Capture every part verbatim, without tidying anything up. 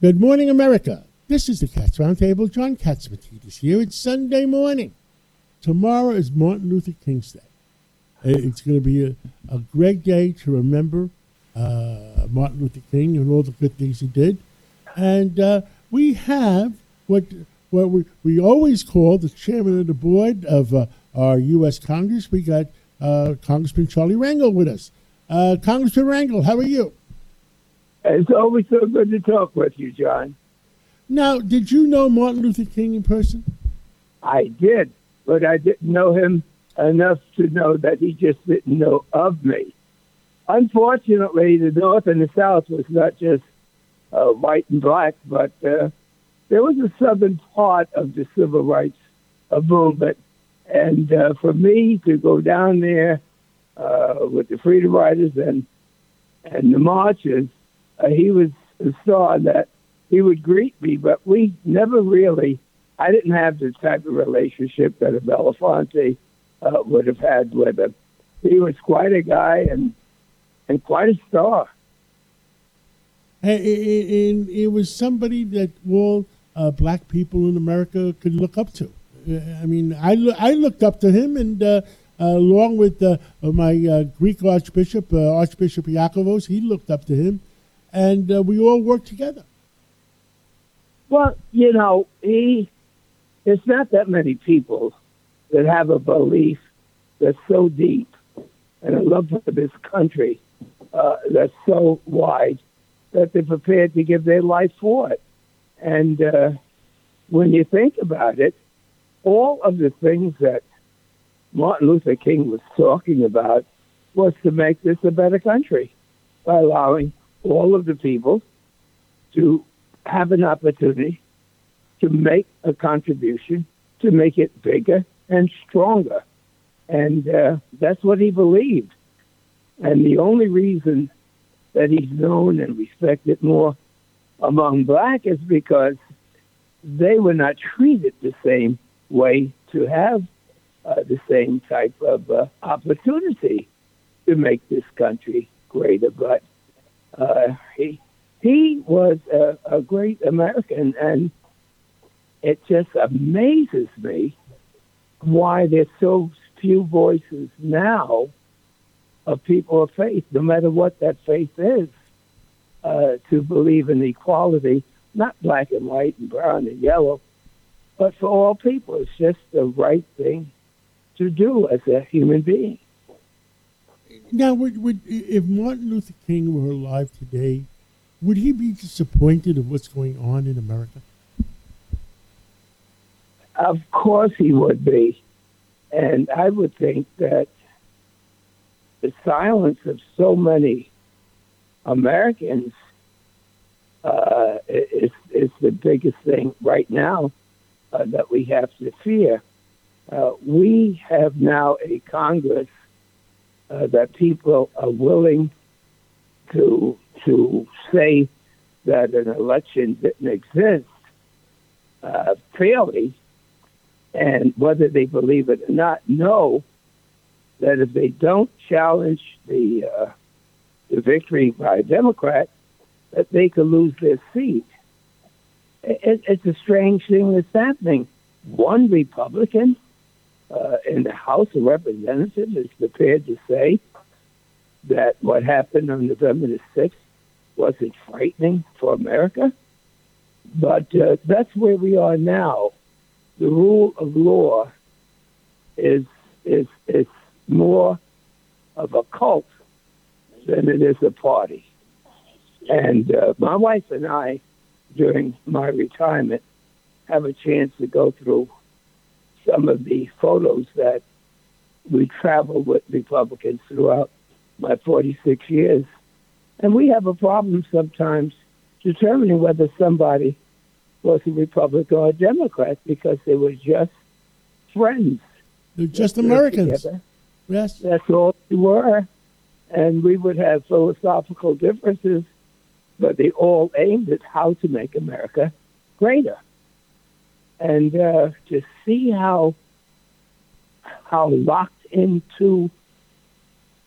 Good morning, America. This is the Cats Roundtable. John Catsimatidis here. It's Sunday morning. Tomorrow is Martin Luther King's Day. It's going to be a, a great day to remember uh, Martin Luther King and all the good things he did. And uh, we have what what we, we always call the chairman of the board of uh, our U S Congress. We got uh, Congressman Charlie Rangel with us. Uh, Congressman Rangel, how are you? It's always so good to talk with you, John. Now, did you know Martin Luther King in person? I did, but I didn't know him enough to know that he just didn't know of me. Unfortunately, the North and the South was not just uh, white and black, but uh, there was a southern part of the civil rights uh, movement. And uh, for me to go down there uh, with the Freedom Riders and, and the marches, uh, he was a star that he would greet me, but we never really, I didn't have the type of relationship that a Belafonte uh, would have had with him. He was quite a guy and and quite a star. And, and it was somebody that all uh, black people in America could look up to. I mean, I, I looked up to him, and uh, uh, along with uh, my uh, Greek Archbishop, uh, Archbishop Iakovos, he looked up to him, and uh, we all worked together. Well, you know, he, there's not that many people that have a belief that's so deep and a love for this country uh, that's so wide that they're prepared to give their life for it. And uh, when you think about it, all of the things that Martin Luther King was talking about was to make this a better country by allowing all of the people to have an opportunity to make a contribution, to make it bigger and stronger. And uh, that's what he believed. And the only reason that he's known and respected more among black is because they were not treated the same way to have uh, the same type of uh, opportunity to make this country greater. But uh, he he was a, a great American, and it just amazes me why there's so few voices now of people of faith, no matter what that faith is, uh, to believe in equality, not black and white and brown and yellow, but for all people. It's just the right thing to do as a human being. Now, would, would, if Martin Luther King were alive today, would he be disappointed of what's going on in America? Of course he would be. And I would think that the silence of so many Americans uh, is, is the biggest thing right now uh, that we have to fear. Uh, we have now a Congress uh, that people are willing to to say that an election didn't exist uh, fairly, and whether they believe it or not, know that if they don't challenge the uh, the victory by a Democrat, that they could lose their seat. It, it's a strange thing that's happening. One Republican uh, in the House of Representatives is prepared to say that what happened on November the sixth wasn't frightening for America. But uh, that's where we are now. The rule of law is is is more of a cult than it is a party. And uh, my wife and I, during my retirement, have a chance to go through some of the photos that we traveled with Republicans throughout my forty-six years. And we have a problem sometimes determining whether somebody was a Republican or a Democrat because they were just friends. They're just Americans. Yes. That's all they were. And we would have philosophical differences, but they all aimed at how to make America greater. And uh, to see how how locked into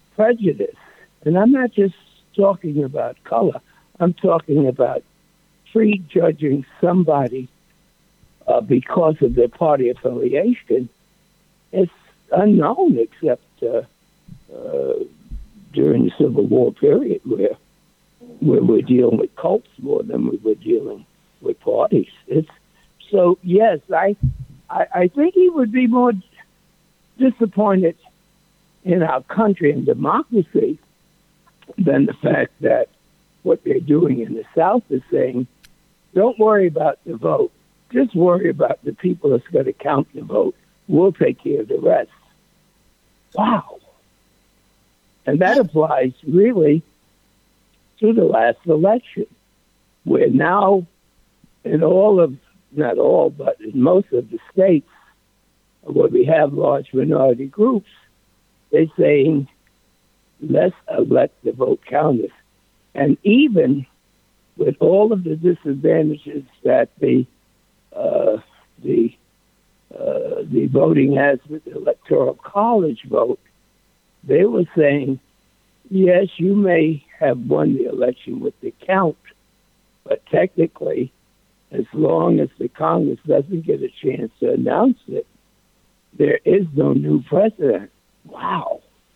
prejudice, and I'm not just talking about color, I'm talking about prejudging somebody uh, because of their party affiliation is unknown, except uh, uh, during the Civil War period, where where we're dealing with cults more than we were dealing with parties. It's so yes, I, I I think he would be more disappointed in our country and democracy than the fact that what they're doing in the South is saying, don't worry about the vote. Just worry about the people that's going to count the vote. We'll take care of the rest. Wow. And that applies really to the last election, where now in all of, not all, but in most of the states where we have large minority groups, they're saying, let's elect the vote counters. And even with all of the disadvantages that the uh, the uh, the voting has with the Electoral College vote, they were saying, yes, you may have won the election with the count, but technically, as long as the Congress doesn't get a chance to announce it, there is no new president. Wow.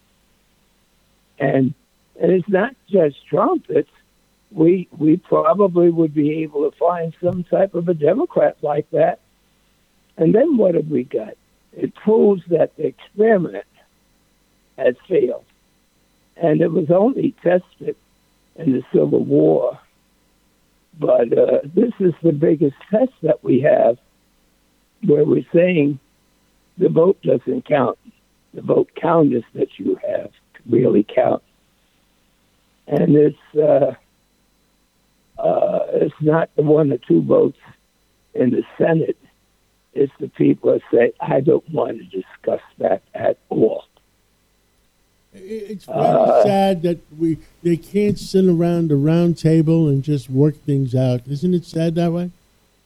And and it's not just Trump. It's we we probably would be able to find some type of a Democrat like that. And then what have we got? It proves that the experiment has failed. And it was only tested in the Civil War. But uh, this is the biggest test that we have, where we're saying the vote doesn't count. The vote counters that you have really count. And it's uh, uh, it's not the one or two votes in the Senate. It's the people that say, I don't want to discuss that at all. It's very uh, sad that we they can't sit around the round table and just work things out. Isn't it sad that way?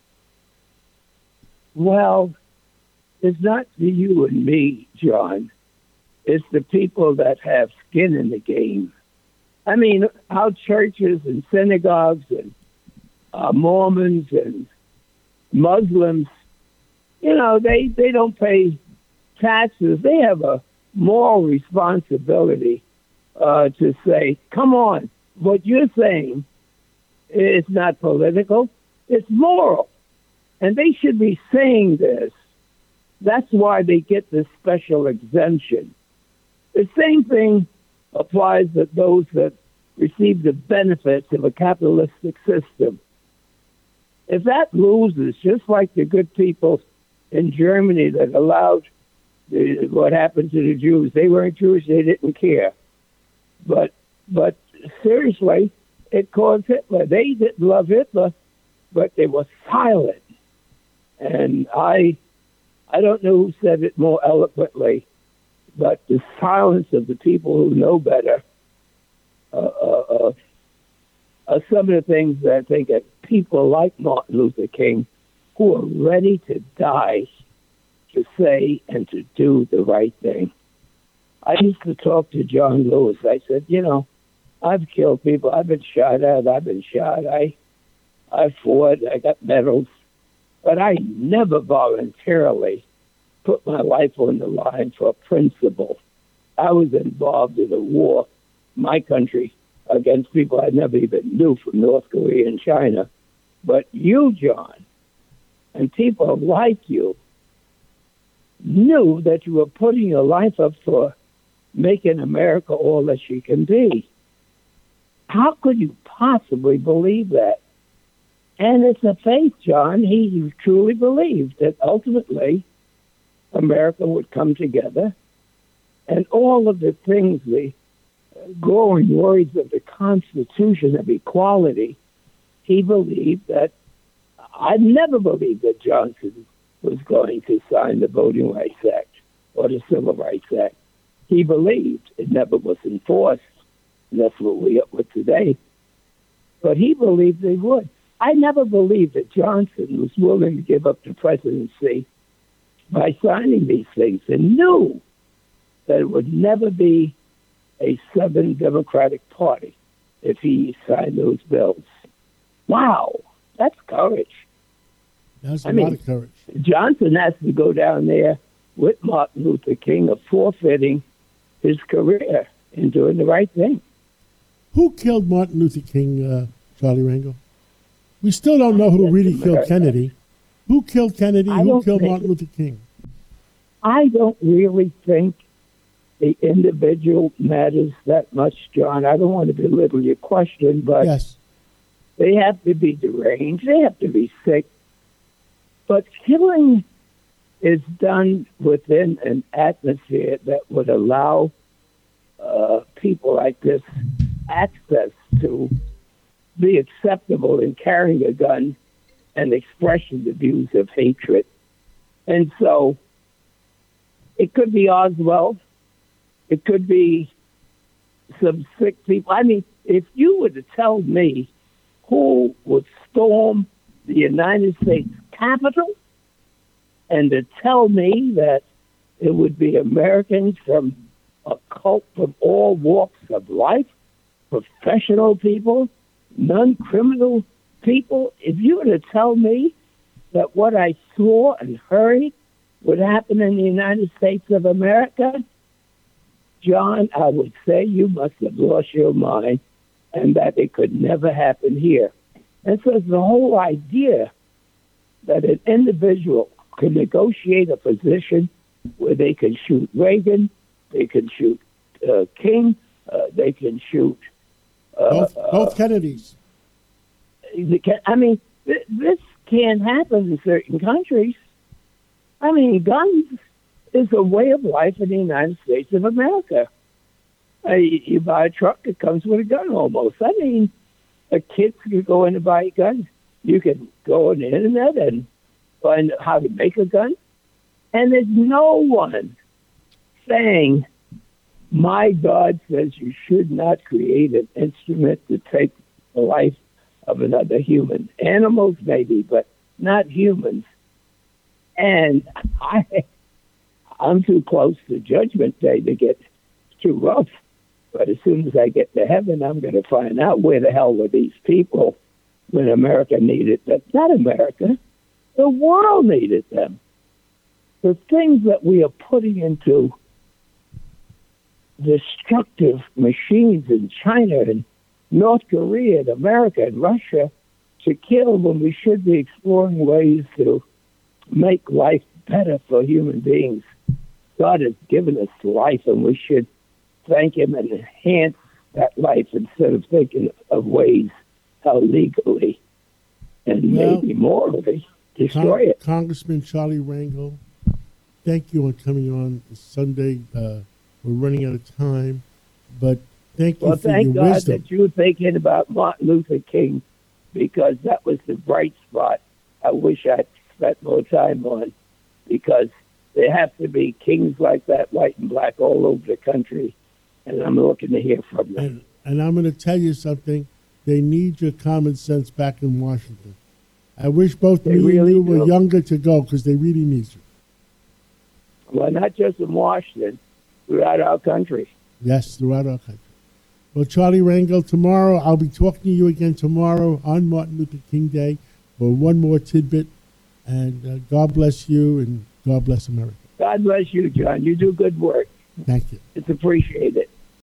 Well, it's not you and me, John. It's the people that have skin in the game. I mean, our churches and synagogues and uh, Mormons and Muslims, you know, they, they don't pay taxes. They have a moral responsibility uh, to say, come on, what you're saying is not political, it's moral. And they should be saying this. That's why they get this special exemption. The same thing applies to those that receive the benefits of a capitalistic system. If that loses, just like the good people in Germany that allowed the, what happened to the Jews, they weren't Jewish, they didn't care. But but seriously, it caused Hitler. They didn't love Hitler, but they were silent. And I I don't know who said it more eloquently, but the silence of the people who know better uh, uh, uh, are some of the things that I think that people like Martin Luther King, who are ready to die to say and to do the right thing. I used to talk to John Lewis. I said, you know, I've killed people. I've been shot at. I've been shot. I, I fought. I got medals. But I never voluntarily put my life on the line for a principle. I was involved in a war, my country, against people I never even knew from North Korea and China. But you, John, and people like you knew that you were putting your life up for making America all that she can be. How could you possibly believe that? And it's a faith, John. He truly believed that ultimately America would come together, and all of the things, the glowing words of the Constitution of equality, he believed that. I never believed that Johnson was going to sign the Voting Rights Act or the Civil Rights Act. He believed it never was enforced, and that's what we're up with today. But he believed they would. I never believed that Johnson was willing to give up the presidency by signing these things, and knew that it would never be a Southern Democratic Party if he signed those bills. Wow. That's courage. That's a I lot mean, of courage. Johnson has to go down there with Martin Luther King of forfeiting his career in doing the right thing. Who killed Martin Luther King, uh, Charlie Rangel? We still don't know who really killed Kennedy. Who killed Kennedy? I Who don't killed think- Martin Luther King? I don't really think the individual matters that much, John. I don't want to belittle your question, but Yes. they have to be deranged. They have to be sick. But killing is done within an atmosphere that would allow uh, people like this access to be acceptable in carrying a gun and expressing the views of hatred. And so it could be Oswald. It could be some sick people. I mean, if you were to tell me who would storm the United States Capitol and to tell me that it would be Americans from a cult from all walks of life, professional people, non-criminal people, if you were to tell me that what I saw and heard would happen in the United States of America, John, I would say you must have lost your mind and that it could never happen here. And so the whole idea that an individual could negotiate a position where they can shoot Reagan, they can shoot uh, King, uh, they can shoot... Uh, Both, both Kennedys. Uh, I mean, th- this can't happen in certain countries. I mean, guns is a way of life in the United States of America. Uh, you, you buy a truck, it comes with a gun almost. I mean, a kid can go in and buy a gun. You can go on the internet and find how to make a gun. And there's no one saying, my God says you should not create an instrument to take the life of another human. Animals maybe, but not humans. And I, I'm too close to Judgment Day to get too rough. But as soon as I get to heaven, I'm going to find out where the hell were these people when America needed them. Not America. The world needed them. The things that we are putting into destructive machines in China and North Korea and America and Russia to kill when we should be exploring ways to make life better for human beings. God has given us life, and we should thank Him and enhance that life instead of thinking of ways how legally and Well, maybe morally destroy Con- it. Congressman Charlie Rangel, thank you on coming on Sunday. Uh, we're running out of time, but thank you Well, for thank your God wisdom. that you were thinking about Martin Luther King, because that was the bright spot I wish I'd spent more time on, because there have to be kings like that, white and black, all over the country, and I'm looking to hear from them. And, and I'm going to tell you something. They need your common sense back in Washington. I wish both They me really and you were do. younger to go, because they really need you. Well, not just in Washington, throughout our country. Yes, throughout our country. Well, Charlie Rangel, tomorrow, I'll be talking to you again tomorrow on Martin Luther King Day for one more tidbit. And uh, God bless you, and God bless America. God bless you, John. You do good work. Thank you. It's appreciated.